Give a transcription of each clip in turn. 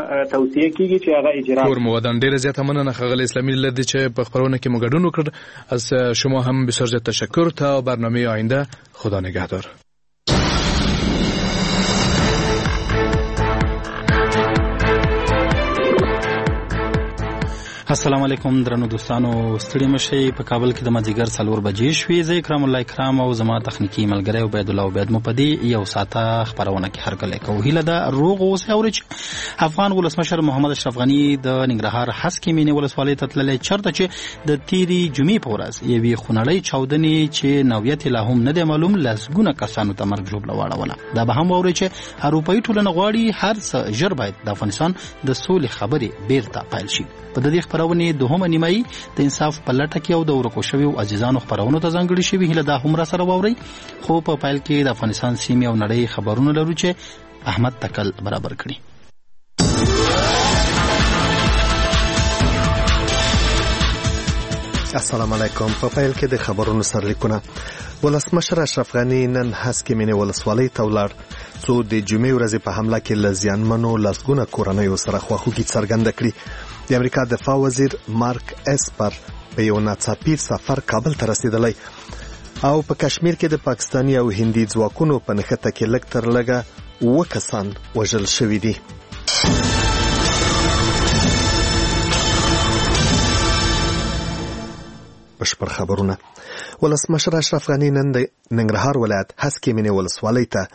توصیه کیږي چې هغه اجرا کور مودان ډیره زیاته مننه خغل اسلامی لدی چې په خبرونه کې مو ګډون وکړ. از شما هم بسیار زیاد تشکر. تا برنامه آینده خدا نگهدار. السلام علیکم درنو دوستانو، ستړي مشي. په کابل کې د مازیګر 4 بجې شوې. زه کرام الله کرام او زما تخنیکی ملګری عبید الله عبید مو پدې یو ساعته خبرونه کې هرکله کوو. هیله ده روغ اوسئ. او افغان ولسمشر محمد اشرف غنی د ننګرهار هسکې مینې ولسوالۍ ته تللی، چرته چې د تیری جمعې په ورځ یوې خونړۍ چاودنې چې نوعیت لا هم نه دی معلوم لسګونه کسانو ته مرګ ژوبله واړوله. دا به هم واورئ چې اروپایي ټولنه غواړي هر څه ژر باید د افغانستان د سولې خبرې بیرته پیل شي. په دې خبرونه دوهمه نیمایي د انصاف په لټه کې او د ورکو شویو عزیزانو خبرونه ته ځانګړي شوي. هیله دا هم را سره واورئ. خو په پیل کې د افغانستان سیمې او نړۍ خبرونه لرو چې احمد تکل برابر کړي. السلام علیکم. په پیل کې د خبرونو سرلیکونه. ولسمشر اشرف غنی نن هسکې مینې ولسوالۍ ته ولاړ څو د جمعې ورځې په حمله کې له زیانمنو لسګونه کورنیو سره خواخوږي څرګنده کړي. د امریکا دفاع وزیر مارک اسپر په یو ناڅاپي سفر کابل ته رسیدلی او په کشمیر کې د پاکستاني او هندي ځواکونو په نښته کې لږ تر لږه 7 کسان وژل شوي دي. بشپړ خبرونه. ولسمشر اشرف غنی نن د ننګرهار ولایت هسکې مینې ولسوالۍ ته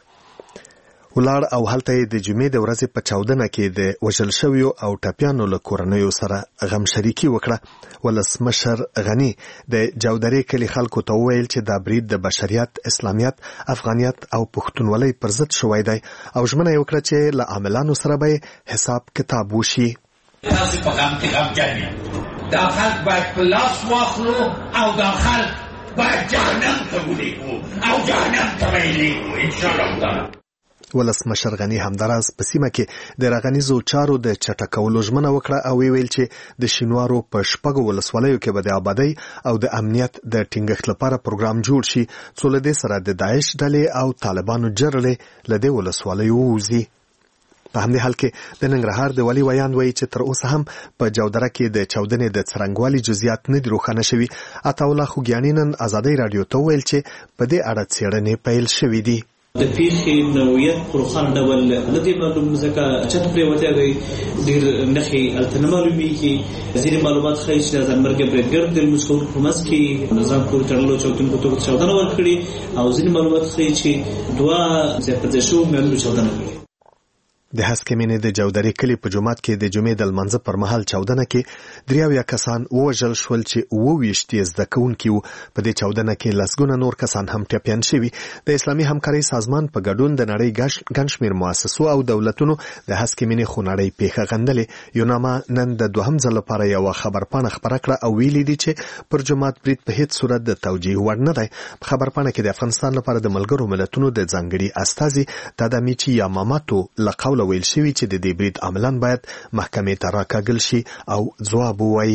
ولاړ او هلته د جمعې د ورځې په چاودنه کې د وژل شویو او ټپیانو له کورنیو سره غم شریکي وکړه. ولسمشر غنی د جاودرې کلي خلکو ته وویل چې دا برید د بشریت، اسلامیت، افغانیت او پښتونولۍ پر ضد شوی دی او ژمنه یې وکړه چې له عاملانو سره به حساب کتاب وشي. تاسو په غم کې غمجن یاست. دا خلک باید په لاس واخلو او دا خلک باید جهنم ته ولیږو او جهنم ته به یې لیږو انشاءالله. ولسمشر غنی همداراز په سیمه کې د راغنیزو چارو د چټکولو ژمنه وکړه او ویل چې د شینوارو په 6 ولسوالیو کې به د آبادی او د امنیت د ټینګښت لپاره پروګرام جوړ شي څو له دې سره د داعش ډلې او طالبانو جرړې له دې ولسوالیو ووځي. په همدې حال کې د ننګرهار د والي ویان وایي چې تر اوسه هم په جاودره کې د چاودنې د څرنګوالي جزئیات نه دي روښانه شوي. عطاالله خوږیاني نن ازادۍ راډیو ته وویل چې په دې اړه څېړنې پیل شوې دي. د پیښې نوعیت په روښانه ډول نه دی معلوم، ځکه چت پرېوتیا دی ډېر نښې هلته نه معلومېږي. ځینې معلومات ښایي چې د ځانمرګي بریدګر د لمونځ کوونکو په منځ کې نظام پورې تړلو چاودنو په توګه چاودنه ورکړې او ځینې معلومات ښایي چې 2 زیاتپرځای شوو میرمنو چاودنه کړې. د هسکې مینې د جاودرې کلي په جومات کې د جمعې د لمانځه پر مهال چاودنه کې 83 کسان ووژل شول چې 28 یې زده کوونکي وو. په دې چاودنه کې لسګونه نور کسان هم ټپیان شوي. د اسلامي همکارۍ سازمان په ګډون د نړۍ ګڼ شمېر مؤسسو او دولتونو د هسکې مینې خونړۍ پیښه غندلې. یوناما نن د 2م ځل لپاره یوه خبرپاڼه خپره کړه او ویلي دي چې پر جومات برید په هیڅ صورت د توجیه وړ نه دی. په خبرپاڼه کې د افغانستان لپاره د ملګرو ملتونو د ځانګړي استازي تادامیچي یاماماتو له قوله ویل شوی چې د دې برید عملاً باید محکمې ته راکاږل شي او ځواب ووایي.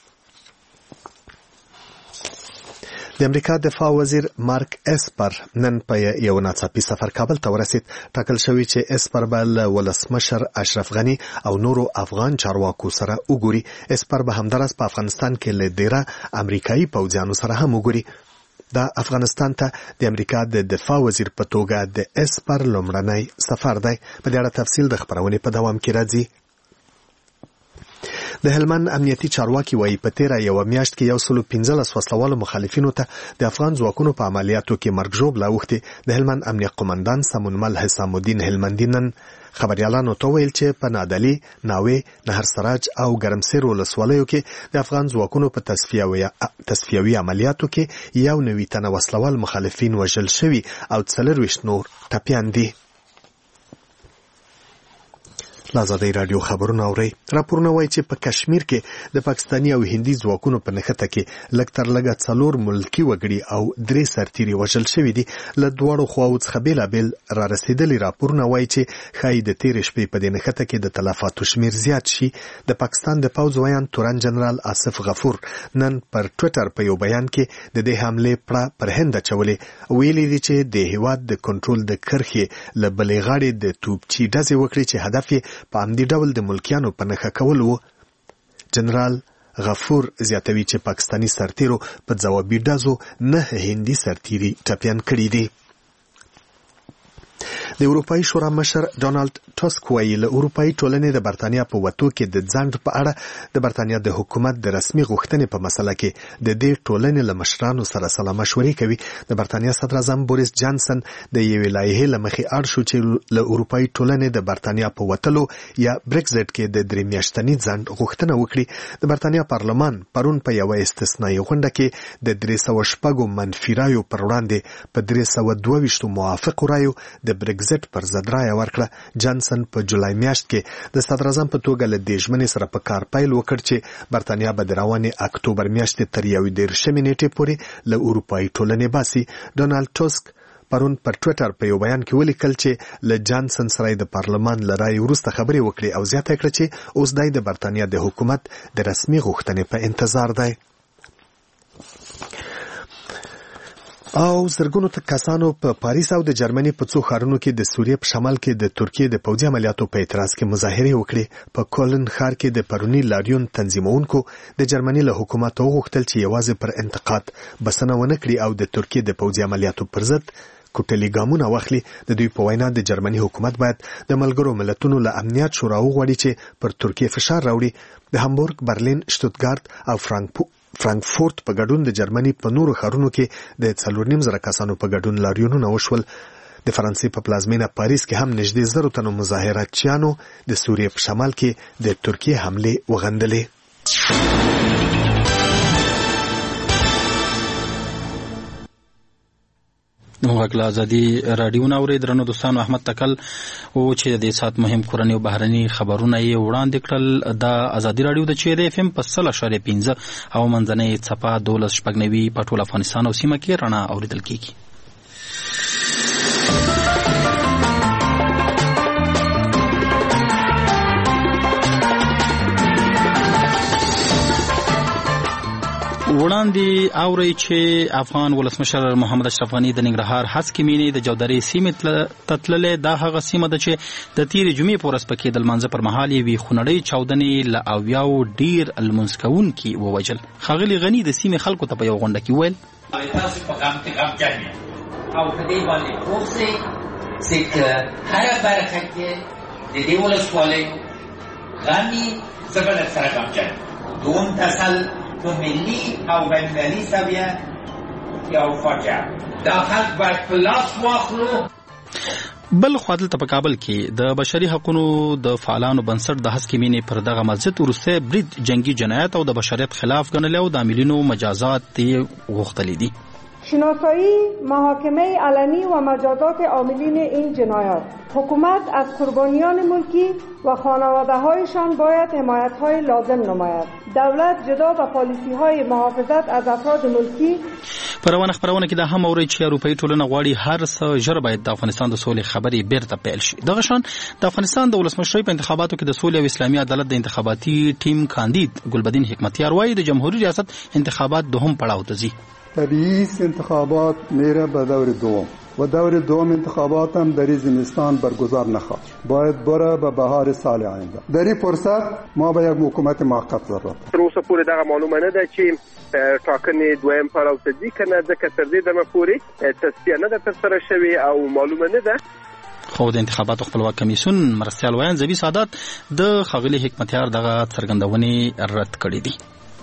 د امریکا دفاع وزیر مارک اسپر نن په یو ناڅاپي سفر کابل ته ورسید. ټاکل شوی چې اسپر به له ولسمشر اشرف غنی او نورو افغان چارواکو سره وګوري. اسپر به همداراز په افغانستان کې له ډیره امریکایي پوځیانو سره هم وګوري. دا افغانستان ته د امریکا د دفاع وزیر په توګه د اسپر لومړنی سفر دی. په دې اړه تفصیل د خبرونې په دوام کې راځي. د هلمند امنیتي چارواکي وایي په تیره یوه میاشت کې 115 وسلوالو مخالفینو ته د افغان ځواکونو په عملیاتو کې مرګ ژوبله اوښتې. د هلمند امنیه قومندان سمونمل حسام الدین هلمندي نن خبریالانو ته ویل چې په نادعلي، ناوې، نهرسراج او ګرمسیر ولسوالیو کې د افغان ځواکونو په تصفیوي عملیاتو کې 91 تنه وسلوال مخالفین وژل شوي او 24 نور ټپیان دي. لازادۍ رادیو خبرونه اوري. راپورونه وایي چې په کشمیر کې د پاکستاني او هندي ځواکونو په نښته کې لږ تر لږه 4 ملکي وګړي او 3 سرتیري وژل شوي دي. له دواړو خواوو څخه بېلابېل را رسېدلي راپورونه وایي چې ښایي د تېرې شپې په دې نښته کې د تلفاتو شمېر زیات شي. د پاکستان د پوځ ویان تورن جنرال آصف غفور نن پر ټویټر په یو بیان کې د دې حملې پړه پر هند اچولې. ویلي دي چې د هېواد د کنټرول د کرښې له بلې غاړې د توپچي ډزې وکړي چې هدف یې په عمدي ډول د ملکیانو په نښه کول و. جنرال غفور زیاتوي چې پاکستانی سرتیرو په ځوابي ډزو 9 هندي سرتیري ټپیان کړي دي. د اروپایي شورا مشر ډونالد ټاسک وایي له اروپایي ټولنې د برتانیا په وتو کې د ځنډ په اړه د برتانیا د حکومت د رسمي غوښتنې په مسله کې د دې ټولنې له مشرانو سره سلا مشورې کوي. د برتانیا صدر اعظم بوریس جانسن د یوې لایحې له مخې اړ شو چې له اروپایي ټولنې د برتانیا په وتلو یا بریکزټ کې د 3 میاشتني ځنډ غوښتنه وکړي. د برتانیا پارلمان پرون په یوه استثنایي غونډه کې د 306 منفي رایو پر وړاندې په 322 موافقو رایو د بریکزټ پر ضد رایه ورکړه. جانسن په جولای میاشت کې د صدر اعظم په توګه له دې ژمنې سره په کار پیل وکړ چې برتانیا به د روانې اکتوبر میاشتې تر 11 نیټې پورې له اروپایي ټولنې باسي. ډونالد ټاسک پرون پر ټویټر په یو بیان کې ولیکل چې له جانسن سره د پارلمان له رایې وروسته خبرې وکړې او زیاته کړه چې اوس د برتانیا د حکومت د رسمي غوښتنې په انتظار دی. او زرګونو کسانو په پاریس او د جرمني په څو ښارونو کې د سوریې په شمال کې د ترکیې د پوځي عملیاتو په اعتراض کې مظاهرې وکړې. په کولن ښار کې د پرونی لاریون تنظیمونکو د جرمني له حکومت وغوښتل چې یوازې پر انتقاد بسنه ونه کړي او د ترکیې د پوځي عملیاتو پر ضد کوټلي ګامونه واخلي. د دوی په وینا د جرمني حکومت باید د ملګرو ملتونو له امنیت شورا وغواړي چې پر ترکیې فشار راوړي. د هامبورګ، برلین، شتوتګارت او فرانکفورت په ګډون د جرمني په نورو ښارونو کې د 4.5 کسانو په ګډون لاریونونه وشول. د فرانسې په پلازمینه پاریس کې هم نږدې 100 تنو مظاهراتچیانو د سوریې په شمال کې د ترکیې حملې وغندلې. موږ ازادي رادیو ناوړي درنو دوستانو. احمد تکل او چې د سات مهم کورنۍ او بهرني خبرونه یې وړاندې کړل. د ازادي رادیو د چیرې اف ام په 0.15 او منځنۍ څپه 12.90 په ټول افغانستان او سیمه کې رڼا اوریدل کیږي. وړاندې اوري چې افغان ولسمشر محمد اشرف غنی د ننګرهار هسکې مینې د جودري سیمې تتللې. دا هغه سیمه ده چې د تیرې جمعې په ورځ پکې د لمانځه پر مهال یوې خونړۍ چاودنې له 80 ډېر لمونځ کوونکي ووژل. ښاغلي غني د سیمې خلکو ته په یو غونډه کې وویل تاسو په غم کې غمجن او په دې باندې پوه شئ چې هره برخه کې د دې ولسوالۍ غمي زه به درسره غمجن دوم تصل تو ملی او بین‌المللي سویه یو فاجعه دا خلک باید په لاس واخلو. بل خو دلته په کابل کې د بشري حقوقو د فعالانو بنسټ د هسکې مینې پر دغه مسجد وروسته برید جنگي جنایت او د بشریت خلاف ګڼلی او د عاملینو مجازات یې غوښتلي دي. شناسایی محاکمه علنی و مجازات عاملین این جنایات. حکومت از قربانیان ملکی و خانواده‌هایشان باید حمایت‌های لازم نماید. دولت جدا و پالیسی‌های محافظت از افراد ملکی پروانه خبرونه کې دا هم اوري چې اروپאי ټولنه غواړي هر څه ژر باید د افغانستان د سولې خبرې بیرته پیل شي. دغه شان د افغانستان د ولسمشرۍ په انتخاباتو کې د سولې او اسلامي عدالت د انتخاباتي ټیم کاندید ګلبدین حکمتیار وایي د جمهوریت ریاست انتخابات دوهم پړاو ته ځي. طبیعی انتخابات میره به دور دوم و دور دوم انتخابات هم در زمستان برگزار نخواهد باید بره به بهار سال آینده. در این فرصت ما به یک حکومت موقت ضرورت. تر اوسه پورې دا معلومه نه ده چې ټاکنې دویم پړاو ته ځي کنه ځکه تر دې دمه پورې تصفیه نه ده ترسره شوې او معلومه نه ده. خو د انتخاباتو خپلواک کمیسیون مرستیال ویان زبی سعادت د ښاغلي حکمتیار دغه څرګندونې رد کړې دي.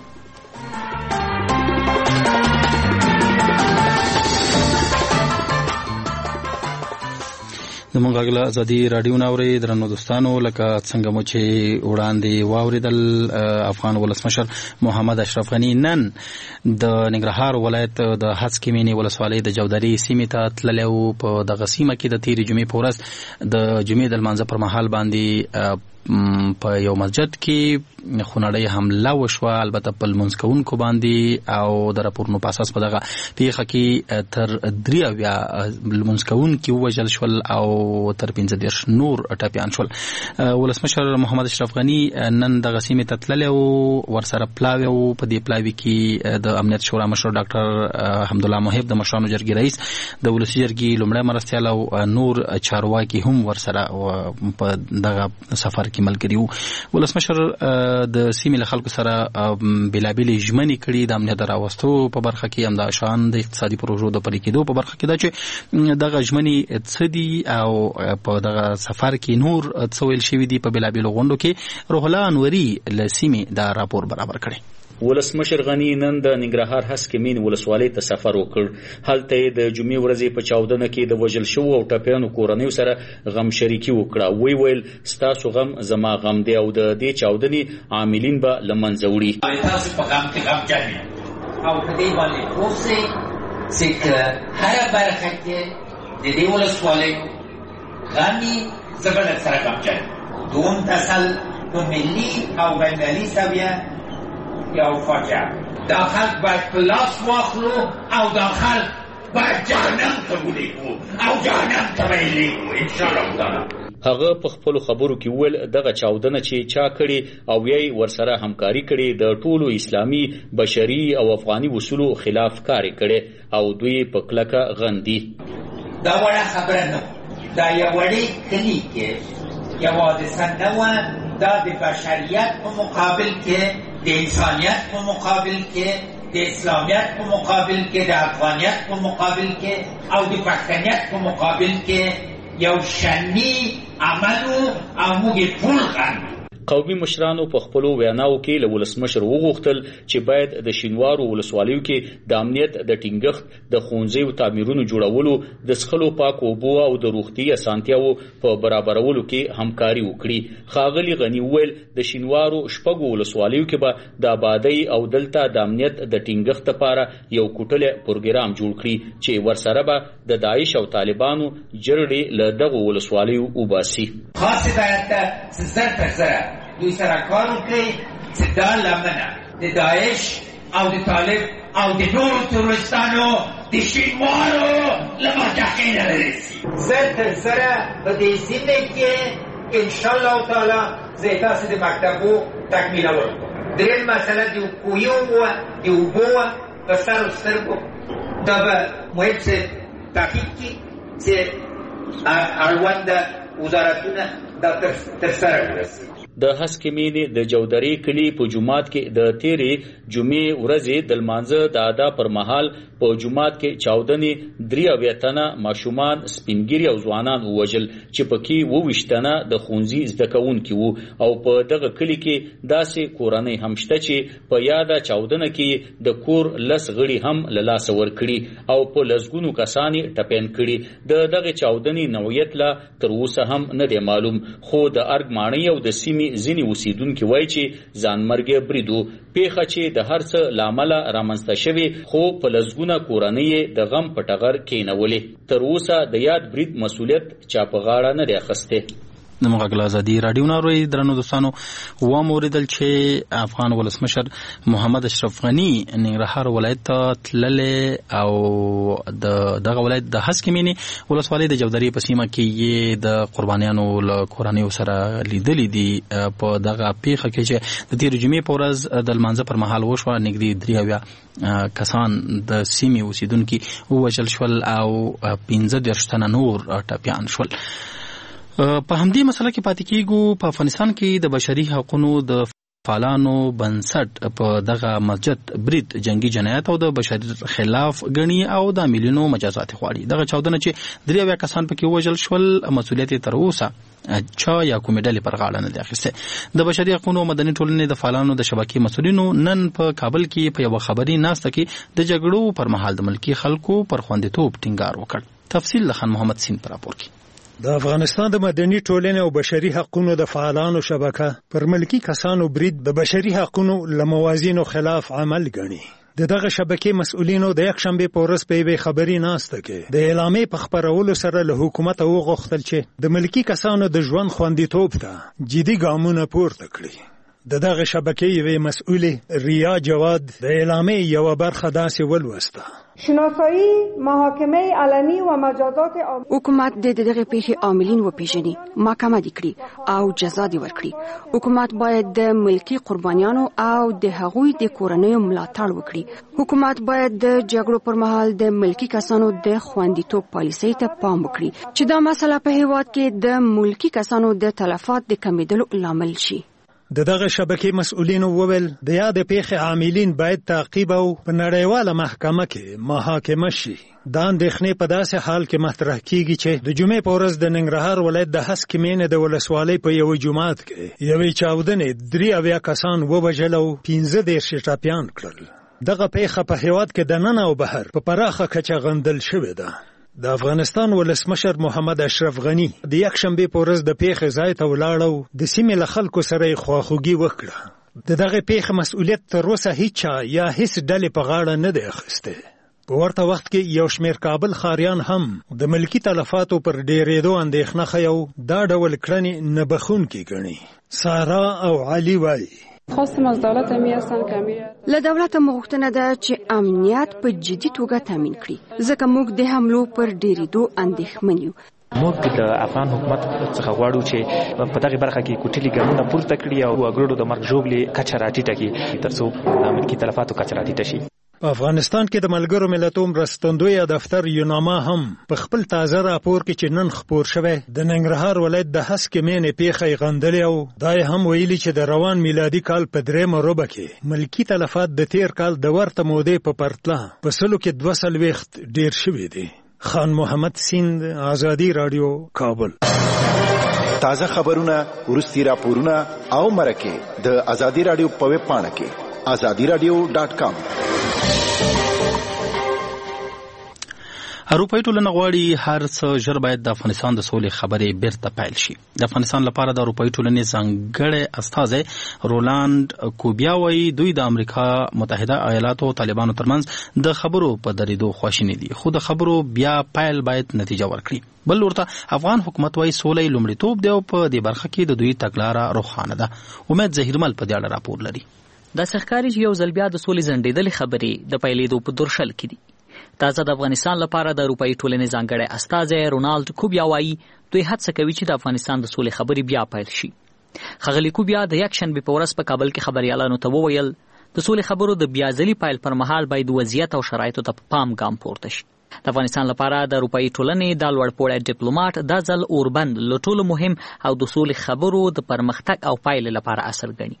زموږ غږ له ازادي رادیو ناوړي درنو دوستانو لکه څنګه مو چې وړاندې واوریدل افغان ولسمشر محمد اشرف غنی نن د ننګرهار ولایت د هسکې مینې ولسوالۍ د جودري سیمې ته تللی و. په دغه سیمه کې د تیرې جمعې په ورځ د جمعې د لمانځه پر مهال باندې په یو مسجد کې خونړۍ حمله وشوه، البته په لمونځ کوونکو باندې، او د راپورونو په اساس په دغه پیښه کې تر 3 لمونځ کوونکي ووژل شول او او تر 15 نور ټپیان شول. ولسمشر محمد اشرف غنی نن د غسیمه تتلل او ورسره پلاوی او په دې پلاوی کې د امنیت شورا مشر ډاکټر حمدالله محب د مشرانو جرګې رئیس د ولسی جرګې لومړی مرستیال او نور چارواکي هم ورسره په دغه سفر کې ملګری وو. ولسمشر د سیمې له خلکو سره بلابل ژمنې کړي د امنیت راوستو په برخه کې هم د شان د اقتصادي پروژو د پلي کېدو په برخه کې دا چې دغه ژمنې څه دي او په دغه سفر کې نور څه ویل شوي دي. په بلابل غونډو کې روح الله انوري له سیمې دا راپور برابر کړی. ولسمشر غنی نن د ننګرهار هسکمین ولسوالۍ ته سفر وکړ. هلته د جمعې ورځې په چاودنه کې د وژل شوو او ټپیانو کورنیو سره غم شریکي وکړه. ویل ستاسو غم زما غم دی او د دې چاودنې عاملین به له منځه وړي. تاسو په غم کې غم جنې او په دې باندې پوه سئ چې هره برخه کې د دې ولسوالۍ غمي زه به درسره غم جنې. دوم تسل په ملي او بینالمللي سویه یا فاجعه دا خلق باید پلاس واخلو او دا خلق باید جهنم ته ولیږو او جهنم ته به یې لیږو انشاءالله تعالی. هغه په خپلو خبرو کې وویل دغه چاودنه چې چا کړې او یې ورسره همکاري کړې د ټولو اسلامي بشري او افغاني اصولو خلاف کار کړي او دوی په کلکه غندي. دا وړه خبره نه دا یو وړې کلي کې یو حادثه نه وه. دا د بشریت په مقابل کې د انسانیت په مقابل کې د اسلامیت په مقابل کې د افغانیت په مقابل کې او د پښتنیت په مقابل کې یو شنی عمل او موږ ټول غواړو. قومي مشرانو په خپلو ویناو کې له ولسمشر وغوښتل چې باید د شینوارو ولسوالیو کې د امنیت د ټینګښت د ښوونځیو تعمیرونو جوړولو د څښلو پاکو اوبو او د روغتي اسانتیاوو په برابرولو کې همکاري وکړي. ښاغلي غني وویل د شینوارو شپږو ولسوالیو کې به د آبادۍ او دلته د امنیت د ټینګښت لپاره یو کوټلی پروګرام جوړ کړي چې ورسره به د داعش او طالبانو جرړې له دغو ولسوالیو وباسي. خاص باید زر تر زره دوی سره کار وکړي چې دا لمنه د داعش او د طالب او د نورو تروریستانو د شینوارو له مټاقۍ نه رسي. زر تر زره په دې سیمه کې انشاءالله تعالی زه تاسو د مکتبو تکمیله ورکوم. درېیم مسله د کویو وه د اوبو وه په سر و سترګو دا به مهم څه تحقیق کړي چې اړونده وزارتونه دا تر سره ورسوي. د هسکمینې د جودرې کلي په جومات کې د تیرې جمعې ورځې د لمانځه د ادا پر مهال په جومات کې چاودنې 93 تنه ماشومان سپینګیري او ځوانان ووژل چې پکې 22 تنه د ښوونځي زده کوونکي وو او په دغه کلي کې داسې کورنۍ هم شته چې په یاده چاودنه کې د کور 10 غړي هم له لاسه ورکړي او په لسګونو کسان ټپیان کړي. د دغه چاودنې نوعیت لا تر اوسه هم نه دی معلوم خو د ارګ ماڼۍ او د سیمې ځینې اوسیدونکي وایي چې ځانمرګي بریدو پیښه چې د هر څه لامله رامنځته شوې خو په لسګونه کورنۍ د غم په ټغر کېنولې. تر اوسه د یاد برید مسؤلیت چا په غاړه نه دی اخیستی. د مغل ازادي رادیو ناروي درنو دوستانو و موریدل چې افغان ولسمشر محمد اشرف غنی ننګرهار ولایت تلل او دغه ولایت د هسکمینې ولسوالۍ د جودرې په سیمه کې د قربانیانو له کورنیو سره لیدلې دي. په دغه پیښه کې چې د تیر جمعې په ورځ د لمانځه پر مهال وشوه نږدې 93 کسان د سیمې اوسیدونکي ووژل شول او 15 تنه نور ټپیان شول. په همدې مسله کې پاتې کېږو. په افغانستان کې د بشري حقوقو د فعالانو بنسټ په دغه مسجد برید جنگي جنایت او د بشریت خلاف غني او د ملیونو مجازات غواړي. دغه چاودنه چې 93 کسان پکې وژل شول مسؤلیت تر اوسه چا یا کومې ډلې پر غاړه نه دی اخیستی. د بشري حقوقو مدني ټولنې د فعالانو د شبکې مسؤلینو نن په کابل کې په یو خبري ناسته کې د جګړو پر مهال د ملکی خلکو پر خوندیتوب ټینګار وکړ. تفصیل خان محمد سین پر راپور کې. د افغانستان د مدني ټولنې او بشري حقوقو د فعالانو شبکه پر ملکی کسانو برید د بشري حقوقو لموازینو خلاف عمل ګڼي. دغه شبکې مسؤلینو د یک شنبه په ورځ په یوه خبري ناسته کې د اعلامیې په خبرولو سره له حکومت وغوښتل چې د ملکی کسانو د ژوند خوندیتوب ته جدي ګامونه پورته کړي. د دغه شبکې یوې مسؤلې ریا جواد د اعلامیې یوه برخه داسې ولوسته: شناسایی محاکمه علنی و مجازات حکومت د دغه پیښې عاملین وپیژني، محاکمه دي کړي او جزا دي ورکړي. حکومت باید د ملکی قربانیانو او د هغوی د کورنیو ملاتړ وکړي. حکومت باید د جګړو پر مهال د ملکی کسانو د خوندیتوب پالیسۍ ته پام وکړي چې دا مسله په هیواد کې د ملکی کسانو د تلفات د کمیدلو لامل شي. د دغه شبکې مسؤلینو وویل د یاد پیښې عاملین باید تعقیب او په نړیواله محکمه کې محاکمه شي. دا اندېښنې په داسې حال کې مطرح کیږي چې د جمعې په ورځ د ننګرهار ولایت د هسکې مینې د ولسوالۍ په یوه جومات کې یوې چاودنې 83 کسان ووژل او 15 ټپیان کړل. دغه پیښه په هیواد کې د ننه او بهر په پراخه کچه غندل شوې ده. د افغانستان ولسمشر محمد اشرف غنی د یکشنبې په ورځ د پیښې ځای ته ولاړ او د سیمې له خلکو سره یې خواخوږي وکړه. د دغه پیښې مسؤلیت تر اوسه هیچا یا هیڅ ډلې په غاړه نه دی اخیستی. په ورته وخت کې یو شمېر کابل ښاریان هم د ملکي تلفاتو پر ډېرېدو اندېښنه ښیي او دا ډول کړنې نه بخښونکې ګڼي. سارا او علي وایي: خواستم از دولت له دولت مغوښتنه ده چې امنیت په جدي توګه تامین کړي، ځکه موږ د حملو پر ډېرېدو اندېښمن یو. موږ د افغان حکومت څخه غواړو چې په دغه برخه کې کوټلي ګامونه پورته کړي او وګړو د مرګ ژوبلې کچه راټیټه کړي ترڅو د ملکي تلفاتو کچه راټیټه شي. په افغانستان کې د ملګرو ملتونو مرستندوی دفتر یوناما هم په خپل تازه راپور کې چې نن خپور شوی د ننګرهار ولایت د هسکې مینې پیښه غندلې او دا هم ویلي چې د روان میلادي کال په 3 ربع کې ملکي تلفات د تیر کال د ورته مودې په پرتله په سلو کې 200 ډیر شوي دي. خان محمد سیند، آزادی رادیو، کابل. تازه خبرونه، ورستي راپورونه او مرکه د آزادی رادیو په ویب پاڼه کې azadiradio.com. اروپایي ټولنه غواړي هر څه ژر باید د افغانستان د سولې خبرې بیرته پیل شي. د افغانستان لپاره د اروپایي ټولنې ځانګړی استازی رولاند کوبیا وایي دوی د امریکا متحده ایالاتو او طالبانو ترمنځ د خبرو په درېدو خواشیني دي، خو د خبرو بیا پیل باید نتیجه ورکړي. بل ورته افغان حکومت وایي سولې لومړیتوب دی او په دې برخه کې د دوی تګلاره روښانه ده. امید زهیرمل په دې اړه راپور لري. دا ښکاري چې یو ځل بیا د سولې ځنډېدلې خبرې د پیلېدو په درشل کې دي. تازه د افغانستان لپاره د اروپایي ټولنې ځانګړی استازی رونالد کوبیا وایي دوی هڅه کوي چې د افغانستان د سولې خبرې بیا پیل شي. ښاغلي کوبیا د یکشنبې په ورځ په کابل کې خبریالانو ته وویل د سولې خبرو د بیا ځلي پیل پر مهال باید وضعیت او شرایطو ته په پام ګام پورته شي. د افغانستان لپاره د اروپایي ټولنې د لوړپوړی ډیپلوماټ دا ځل اوربند له ټولو مهم او د سولې خبرو د پرمختګ او پایلې لپاره اصل ګڼي.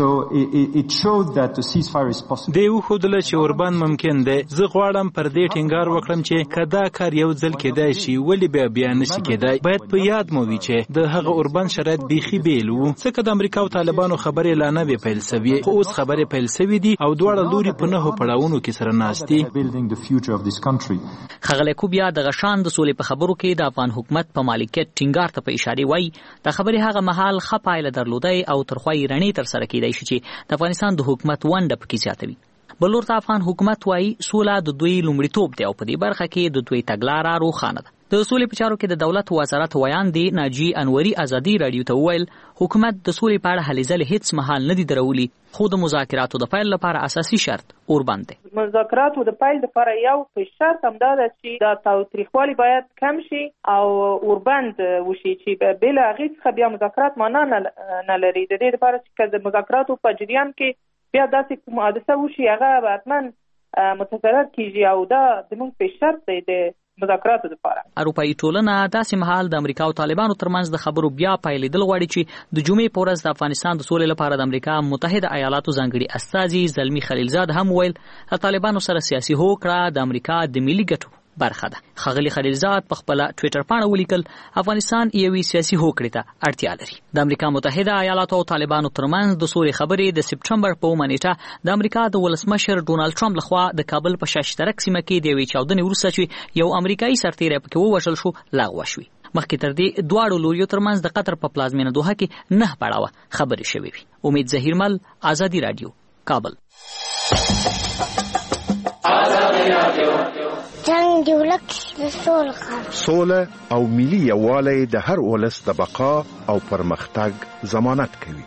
دی وښودله چې اوربند ممکن دی. زه غواړم پر دې ټینګار وکړم چې که دا کار یو ځل کېدای شي ولې بیا نشي کېدای. باید په یاد مو وي چې د هغه اوربند شرایط بیخي بیل وو، ځکه د امریکا او طالبانو خبرې لا نه وې پیل سوې، خو اوس خبرې پیل سوي دي او دواړه لوري په 9 پړاوونو کې سره ناست دي. ښاغلی کوبیا د غشان د سولې په خبرو کې د افغان حکومت په مالکیت ټینګار ته په اشاره وایي دا خبرې هغه مهال ښه پایله درلودی او ترخوایي رڼې ترسره کیدای شي چې د افغانستان د حکومت ونډه پکې زیاتوي. بل ورته افغان حکومت وایي سوله د دوی لومړیتوب دی او په دې برخه کې د دوی تګلاره روښانه ده. د سولې په چارو کې د دولت وزارت ویاندې ناجي انوري آزادي رادیو ته وویل حکومت د سولې په اړه هلې ځلې هیڅ مهال نه دي درولي، خو د مذاکراتو د پیل لپاره اساسي شرط اوربند دی. مذاکراتو د پیل لپاره یو شرط هم دا ده چې دا تاوتریخوالی باید کم شي او اوربند وشي چې بل هغې څخه بیا مذاکرات معنا نه لري. د دې لپاره چې د مذاکراتو په جریان کې بیا داسې کوم حادثه وشي هغه حتما متضرر کیږي او دا زموږ په شرط دی د مذاکراتو لپاره. اروپایي ټولنه داسې مهال د امریکا او طالبانو ترمنځ د خبرو بیا پیلېدل غواړي چې د جمعې په ورځ د افغانستان د سولې لپاره د امریکا متحده ایالاتو ځانګړي استازي زلمي خلیلزاد هم ویل د طالبانو سره سیاسي هوکړه د امریکا د ملي ګټو برخه ده. ښاغلي خلیلزاد په خپل ټویټر پاڼه ولیکل افغانستان یوې سیاسي هوکړې ته اړتیا لري. د امریکا متحده ایالاتو او طالبانو ترمنځ د سولې خبرې د سپټمبر په 1 نیټه د امریکا د ولسمشر ډونالد ټرمپ لخوا د کابل په شاشترک سیمه کې د یوې چاودنې وروسته چې یو امریکایي سرتیری پکې ووژل شو لغوه شوې. مخکې تر دې دواړو لوریو ترمنځ د قطر په پلازمینه دوحه کې 9 پړاوه خبرې شوې وي. امید زهیرمل، آزادی رادیو، کابل. جنگ دی ولک سوله او ملي یووالی د هر ولس د بقا او پرمختګ ضمانت کوي.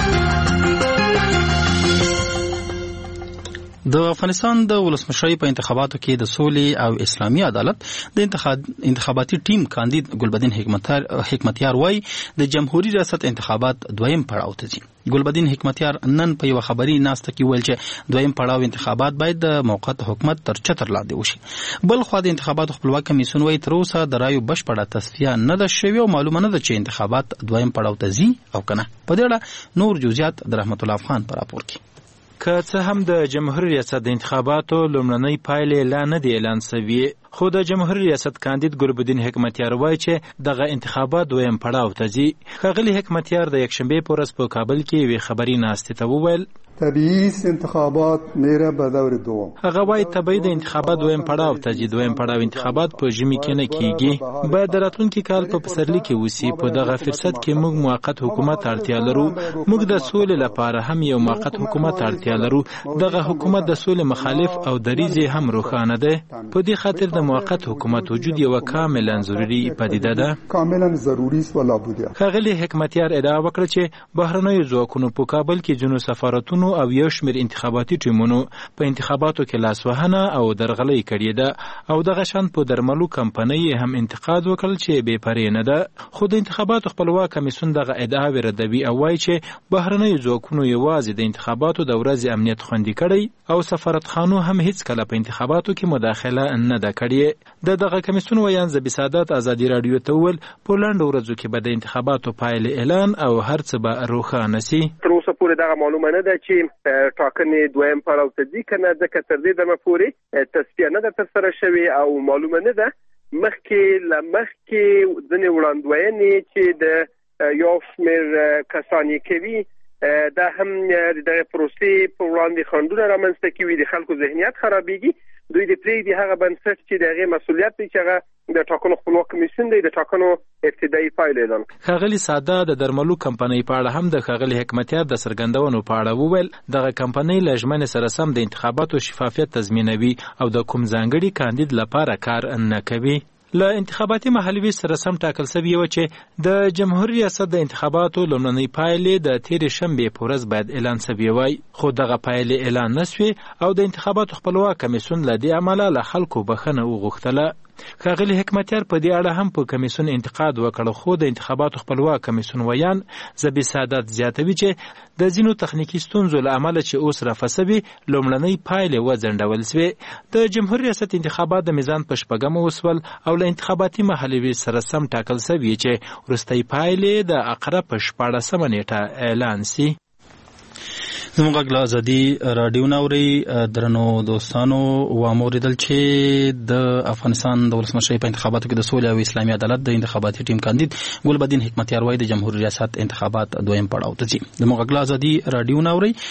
د افغانستان د ولسمشرۍ په انتخاباتو کې د سولې او اسلامي عدالت د انتخاباتي ټیم کاندید ګلبدین حکمتیار وایي د جمهوریت ریاست انتخابات دویم پړاو ته ځي. ګلبدین حکمتیار نن په یو خبري ناسته کې ویل چې دویم پړاو انتخابات باید د موقت حکومت تر چتر لاندې وشي. بل خو د انتخاباتو خپلواک کمیسیون وایي تر اوسه د رایو بشپړه تصفیه نه ده شوې او معلومه نه ده چې انتخابات دویم پړاو ته ځي او کنه. په دې اړه نور جزئیات د رحمت الله افغان پر راپور کې. که څه هم د جمهوریت ریاست د انتخاباتو لومړنۍ پایلې لا نه دي اعلان شوې، خو د جمهوریت ریاست کاندید ګلبدین حکمتیار وایي چې دغه انتخابات دویم پړاو ته ځي. ښاغلي حکمتیار د یکشنبې په ورځ په کابل کې یوې خبري ناستې ته وویل طبیعی انتخابات میره به دور دوم. هغه وایي طبیعي د انتخابات دویم پړاو ته ځي. دویم پړاو انتخابات په ژمي کې نه کیږي، باید د راتلونکي کال په پسرلي کې وسی. په دغه فرصت کې موږ موقت حکومت اړتیا لرو. موږ د سولې لپاره هم یو موقت حکومت اړتیا لرو. دغه حکومت د سولې مخالف او دریځ هم روښانه ده. په دې خاطر د موقت حکومت وجود یو کاملا ضروري پدیده ده. کاملا ضروري است ولا بد. ښاغلي حکمتیار ادعا وکړه چې بهرنیو ځواکونو په کابل کې جنو سفارتونو او یو شمېر انتخاباتي ټیمونو په انتخاباتو کې لاسوهنه او درغلۍ کړې ده او دغه شان په درملو کمپنۍ هم انتقاد وکړل چې بې پرې نه ده. خو د انتخاباتو خپلواک کمیسیون دغه ادعاوې ردوي او وایي چې بهرنیو ځواکونو یوازې د انتخاباتو د ورځې امنیت خوندي کړی او سفارتخانو هم هیڅ کله په انتخاباتو کې مداخله نه ده کړې. دغه کمیسیون ویان زبی سعادت ازادي رادیو ته ویل په لاندې ورځو کې به د انتخاباتو پایلې اعلان او هر څه به روښانه سي. تر اوسه پورې دغه معلومه نه ده چې ټاکنې دویم پړاو ته ځي کنه، ځکه تر دې دمه پورې تصفیه نه ده ترسره شوې او معلومه نه ده. مخکې ځینې وړاندوینې چې د یو شمېر کسان یې کوي دا هم د پروسې په وړاندې خنډونه رامنځته کوي، د خلکو ذهنیت خرابېږي. دوی د پرېږدي هغه بنسټ چې د هغې مسؤلیت دی چې هغه د ټاکنو خپلواک کمیسیون دی د ټاکنو ابتدایي پایلې اعلان کړي. ښاغلي ساده د درملو کمپنۍ په اړه هم د ښاغلي حکمتیار د څرګندونو په اړه وویل دغه کمپنۍ له ژمنې سره سم د انتخاباتو شفافیت تضمینوي او د کوم ځانګړي کاندید لپاره کار نه کوي. له انتخاباتي محلوي سره سم ټاکل شوی و چې د جمهوریت ریاست د انتخاباتو لومړنۍ پایلې د تېرې شنبې په ورځ باید اعلان شوی وای، خو دغه پایلې اعلان نشوې او د انتخاباتو خپلواک کمیسیون له دې امله له خلکو بخښنه وغوښتله. ښاغلي حکمتیار په دې اړه هم په کمیسیون انتقاد وکړ، خو د انتخاباتو خپلواک کمیسیون ویان زبی سعادت زیاتوي چې د ځینو تخنیکي ستونزو له امله چې اوس رافع شوي لومړنۍ پایلې وځنډول شوې. د جمهوریت ریاست انتخابات د میزان په شپږمه وسول او له انتخاباتي محلوي سره سم ټاکل شوي چې وروستۍ پایلې د عقرب په 14مه نیټه اعلان شي. زموږ غږ له ازادي راډیو نه اورئ. درنو دوستانو واوریدل چې د افغانستان د ولسمشرۍ په انتخاباتو کې د سولې او اسلامي عدالت د انتخاباتي ټیم کاندید ګلبدین حکمتیار وایي د جمهوریت ریاست انتخابات دویم پړاو ته ځي. زموږ غږ له ازادي راډیو نه اورئ.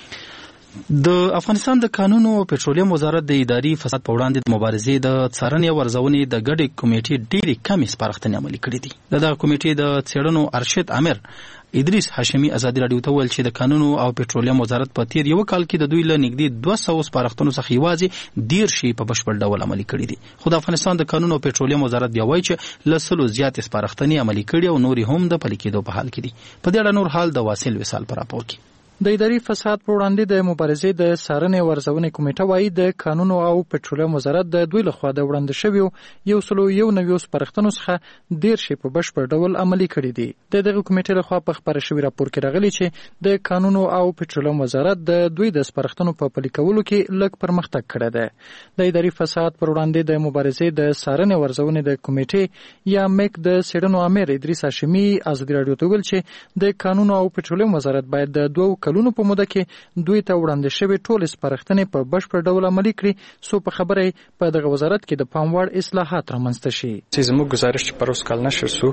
د افغانستان د قانونو او پټرولیم وزارت د اداري فساد په وړاندې د مبارزې د څارنې او ارزونې د ګډې کمیټې ډېرې کمې سپارښتنې عملي کړې دي. دغه کمیټې د څېړنو ارشد امیر ادریس هاشمي ازادي راډیو ته ویل چې د قانونو او پټرولیم وزارت په تیر یو کال کې د دوی له نږدې 200 سپارښتنو څخه یوازې 10 په بشپړ ډول عملي کړي دي. خو د افغانستان د قانونو او پټرولیم وزارت بیا وایي چې له 100 زیات سپارښتنې عملي کړي او نورې هم د پلي کېدو په حال کې دي. په دې اړه نور حال د واصل وصال پر راپور کې. د اداري فساد پر وړاندې د مبارزې د څارنې او ارزونې کمیټه وایي د قانونو او پټرولیم وزارت د دوی لخوا د وړاندې شویو 191 سپارښتنو څخه 10 په بشپړ ډول عملي کړي دي. د دغه کمیټې لخوا په خبره شوی راپور کې راغلي چې د قانونو او پټرولیم وزارت د دوی د سپارښتنو په پلي کولو کې لږ پرمختګ کړی دی. د اداري فساد پر وړاندې د مبارزې د څارنې او ارزونې د کمیټې یا میک د څېړنو امیر ادریس هاشمي ازادي راډیو ته ویل چې د قانونو او پټرولیم وزارت باید د 2 کلونو په موده کې دوی ته وړاندې شوی ټول سپارښتنې په بشپړ ډول عملي کړي سو په خبره په دغه وزارت کې د پام وړ اصلاحات رامنځته شي. چې زموږ گزارش چې پر اوس کال نشر سو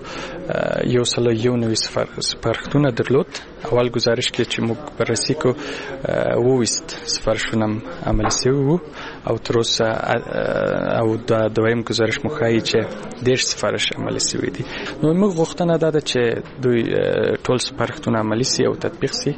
191 سپارښتنه درلود. اول گزارش کې چې موږ بررسي کو 20 سپارښتنه عملي شوی وو او تر اوسه او د دویم گزارش مخایي چې 10 سپارښت عملي شوی دي. نو موږ غوښتنه ده چې دوی ټول سپارښتنه عملي شي او تطبیق شي. دا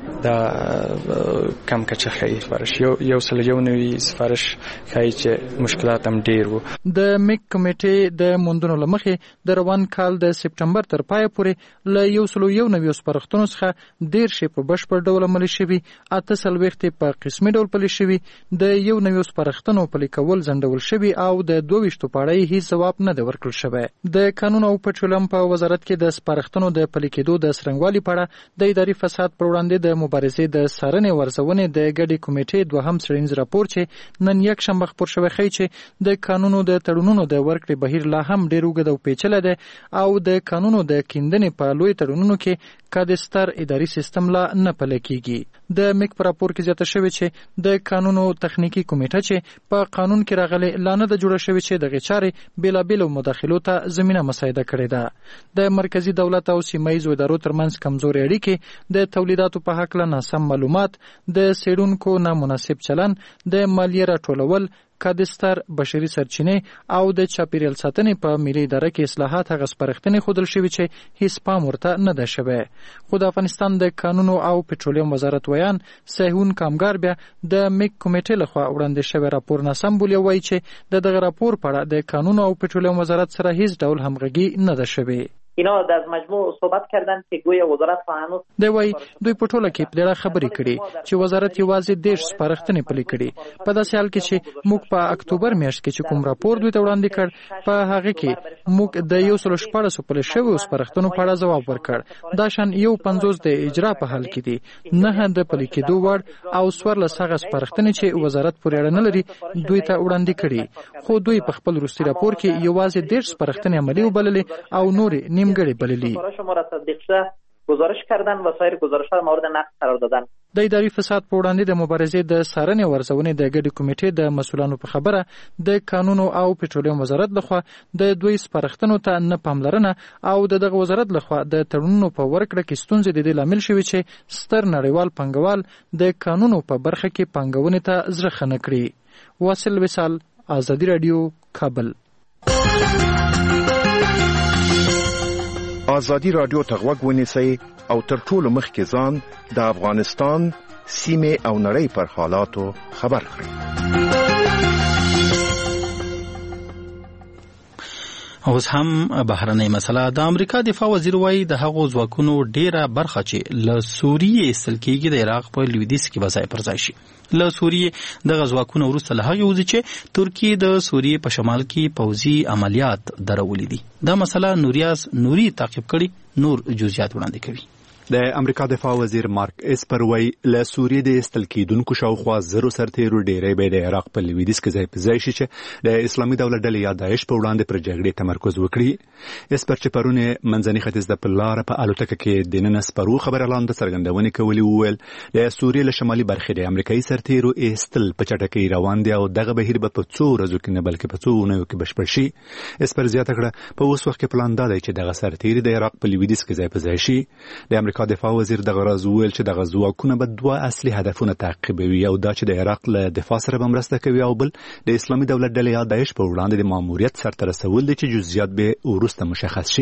کم کچه ښیي سفارش یو سل یو نوي سفارش ښیي چې مشکلات هم ډیر وو. د میک کمیټې د موندنو له مخې د روان کال د سپټمبر تر پایه پورې له 191 سپارښتنو څخه 13 په بشپړ ډول عملي شوي، 48 په قسمي ډول پلي شوي، د 19 سپارښتنو پلي کول ځنډول شوي او د 22 په اړه هیڅ ځواب نه دی ورکړل شوی. د قانون او پټرولیم په وزارت کې د سپارښتنو د پلي کېدو د څرنګوالي په اړه د اداري فساد پر وړاندې د مبارزې د څارنې ورزونې د ګډې کمیټې دوهم څېړنیز راپور چې نن یکشنبه خپور شوی ښیي چې د قانونو د تړونونو د ورکړې بهیر لا هم ډېر اوږد او پیچلی دی او د قانونو د کیندنې په لوی تړونونو کې کادستر اداري سیستم لا نه پلی کیږي. د میک په راپور کې زیاته شوې چې د قانونو تخنیکی کمیټه چې په قانون کې راغلي لا نه د جوړه شوې چې دغه چارې بیلابیلو مداخلو ته زمینه مساعده کړې ده. د مرکزی دولت او سیمه ییزو ادارو ترمنځ کمزورې اړیکې، د تولیداتو په هکله ناسم معلومات، د څېړونکو نامناسب چلن، د مالیې راټولول، کادستر، بشري سرچینې او د چاپیریال ساتنې په ملي اداره کې اصلاحات هغه سپارښتنې ښودل شوي چې هیڅ پام ورته نه ده شوی. خو د افغانستان د قانونو او پټرولیم وزارت ویان سیهون کامګار بیا د میک کمیټې لخوا وړاندې شوی راپور ناسم بولي، وایي چې د دغه راپور په اړه د قانونو او پټرولیم وزارت سره هیڅ ډول همغږي نه ده شوې. اینا در مجموع صحبت کردن که گویا وزارت هنوز دی وای دوی په ټوله کې پلیره خبرې کړي چې وزارت یوازې 10 سپارښتنې پلي کړي. په داسې حال کې چې موږ په اکتوبر میاشت کې چې کوم راپور دوی ته وړاندې کړ په هغه کې موږ د 114 پلي شویو سپارښتنو په اړه ځواب ورکړ. دا شان 50 د اجرا په حال کې دي، نه د پلي کېدو وړ او 14 هغه سپارښتنې چې وزارت پورې اړه نه لري دوی ته وړاندې کړي. خو دوی په خپل وروستي راپور کې یوازې 10 سپارښتنې عملي وبللې او نور گزارش کردن و سایر گزارش‌ها مورد نقد قرار دادن. د اداري فساد په وړاندې د مبارزې د څارنې ورزونې د ګډې کمیټې د مسؤلانو په خبره د قانونو او پټرولیم وزارت لخوا د دوی سپارښتنو ته نه پاملرنه او دغه وزارت لخوا د تړونونو په ورکړه کې ستونزې د دې لامل شوي چې ستر نړیوال پانګوال د قانونو په برخه کې پانګونې ته زړه ښه نه کړي. واصل وصال، آزادي رادیو، کابل. آزادی رادیو ته غوږ ونیسئ او تر ټولو مخکې ځان د افغانستان سیمې او نړۍ پر حالاتو خبر کړئ. اوس هم بهرنۍ مسله. د امریکا دفاع وزیر وایي د هغو ځواکونو ډیره برخه چې له سوریې ایستل کېږي د عراق په لویدیځ کې به ځای پر ځای شي. له سوریې دغه ځواکونه وروسته له هغې وځي چې ترکیې د سوریې په شمال کې پوځي عملیات درولي دي. دا مسله نوریاز نوري تعقیب کړي، نور جزئیات وړاندې کوي. د امریکا دفاع وزیر مارک اسپر وایي له سوریې د ایستل کېدونکو شاوخوا 0 سرتیرو ډیری به د عراق په لویدیځ کې ځای په ځای شي چې د اسلامي دولت ډلې یا داعش په وړاندې پر جګړې تمرکز وکړي. اسپر چې پرون منځني ختیځ د پلار په الوتکه کې د نن سپرو خبر اعلان د څرګندونې کولې وویل د سوریې له شمالي برخې د امریکایي سرتیرو ایستل په چټکۍ روان دي او دغه بهیر به په څو ورځو کې نه بلکې په څو اونیو کې بشپړ شي. اسپر زیاته کړه په اوس وخت کې پلان دا دی چې دغه سرتیري د عراق په لویدیځ کې ځای په ځای شي. د امریکا دفاع وزیر دغه راز وویل چې دغه ځواکونه به 2 اصلي هدفونه تعقیبوي، او دا چې د عراق له دفاع سره به مرسته کوي او بل د اسلامي دولت ډلې یا داعش په وړاندې د ماموریت سرته رسول دي چې جزئیات به وروسته مشخص شي.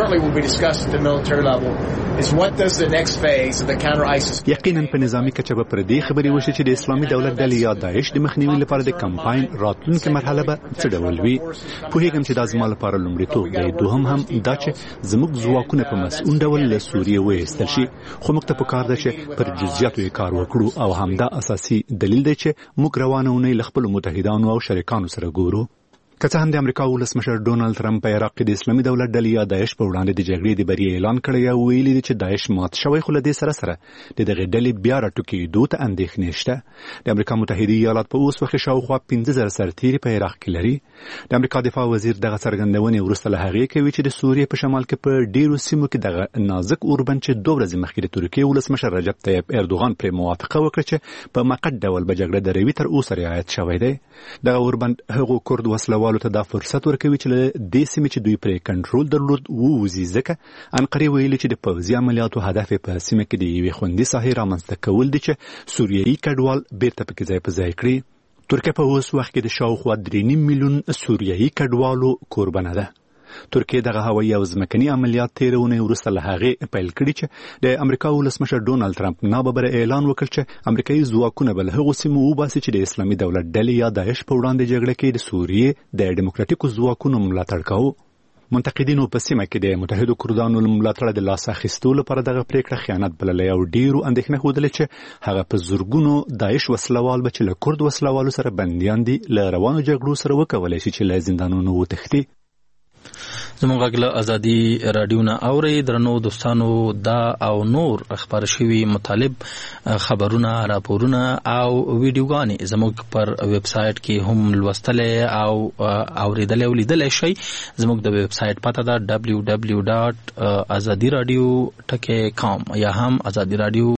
یقینا په نظامی کچه به پر دې خبرې وشي چې د اسلامي دولت ډلې یا داعش د مخنیوي لپاره د کمپاین راتلونکي مرحله به څه ډول وي. پوهیږم چې دا زما لپاره لومړیتوب دی. دوهم هم دا چې زموږ ځواکونه په مسؤل ډول له سوریې وایستل شي، خو موږ ته پکار ده چې پر جزئیاتو یې کار وکړو او همدا اساسي دلیل دی چې موږ روانه اونۍ له خپلو متحدانو او شریکانو سره ګورو. که څه هم د امریکا ولسمشر ډونالد ټرمپ په عراق کې د اسلامي دولت ډلې یا داعش په وړاندې د جګړې د بری اعلان کړی او ویلي دی چې داعش مات شوی، خو له دې سره سره د دغې ډلې بیا راټوکېدو ته اندېښنې شته. د امریکا متحده ایالات په اوس وخت شاوخوا 15,000 سرتیري په عراق کې لري. د امریکا دفاع وزیر دغه څرګندونې وروسته له هغې کوي چې د سوریې په شمال کې په ډیرو سیمو کې دغه نازک اوربند چې 2 ورځې مخکې د ترکیې ولسمشر رجب طیب اردوغان پرې موافقه وکړه چې په مقعد ډول به جګړه دروي تر اوسه رعایت شوی دی. دغه اوربند هغو کرد وسلوالو ته دا فرصت ورکوي چې له دې سیمې چې دوی پرې کنټرول درلود ووځي، ځکه انقرې ویلي چې د پوځي عملیاتو هدف په سیمه کې د یوې خوندي ساحې رامنځته کول دي چې سوریایي کډوال بیرته پکې ځای په ځای کړي. ترکیه په اوس وخت کې د شاوخوا 3.5 میلیون سوریایي کډوالو کوربنه ده. ترکیه دغه هوایي او ځمکني عملیات تیرونه وروسته له هغې پیل کړي چې د امریکا ولسمشر ډونالد ټرمپ ناببره اعلان وکړ چې امریکایي ځواکونه به له هغو سیمو وباسي چې د اسلامي دولت ډلې یا داعش په وړاندې جګړه کې د سوریې د ډیموکراتیکو ځواکونو ملاتړ کاوه. منتقدینو په سیمه کې د متحدو کردانو ملاتړ د لاس اخیستو لپاره دغه پریکړه خیانت بللې او ډیرو اندېښنه ښودلې چې هغه په زورګونو داعش وسلوال به چې له کرد وسلوالو سره بندیان دي له روانو جګړو سره وکولی شي چې له زندانونو وتښتي. زموږ غږ له ازادي راډیو نه اورئ. درنو دوستانو، دا او نور خبر شوي مطالب خبرونه، راپورونه او ویډیوګانې زموږ پر ویب سایټ کې هم لوستلی او اوریدلی او لیدلی شئ. زموږ د ویب سایټ پته ده www.azadiradio.com یا هم ازادي راډیو